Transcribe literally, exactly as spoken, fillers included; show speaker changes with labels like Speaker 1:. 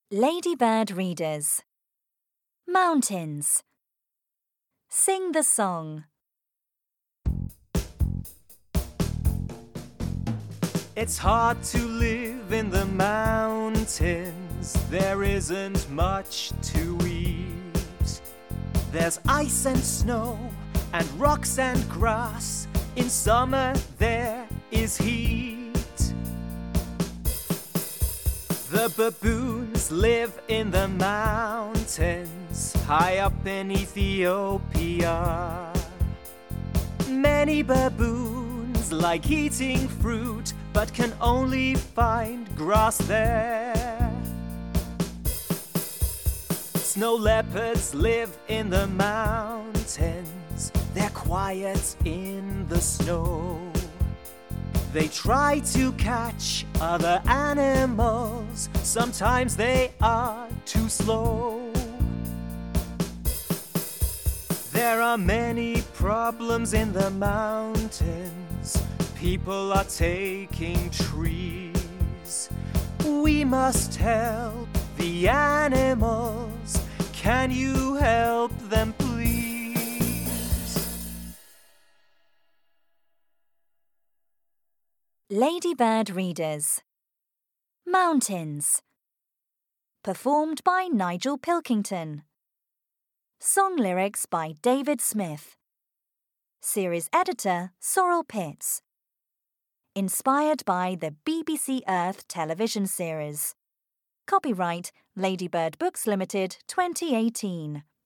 Speaker 1: Ladybird Readers. Mountains. Sing the song.
Speaker 2: It's hard to live in the mountains. There isn't much to eat. There's ice and snow and rocks and grass. In summer there is heat. The baboons live in the mountains, high up in Ethiopia. Many baboons like eating fruit, but can only find grass there. Snow leopards live in the mountains. They're quiet in the snow. They try to catch other animals. Sometimes they are too slow. There are many problems in the mountains. People are taking trees. We must help the animals. Can you help them, please?
Speaker 1: Ladybird Readers. Mountains. Performed by Nigel Pilkington. Song lyrics by David Smith. Series editor Sorrel Pitts. Inspired by the B B C Earth television series. Copyright Ladybird Books Limited twenty eighteen.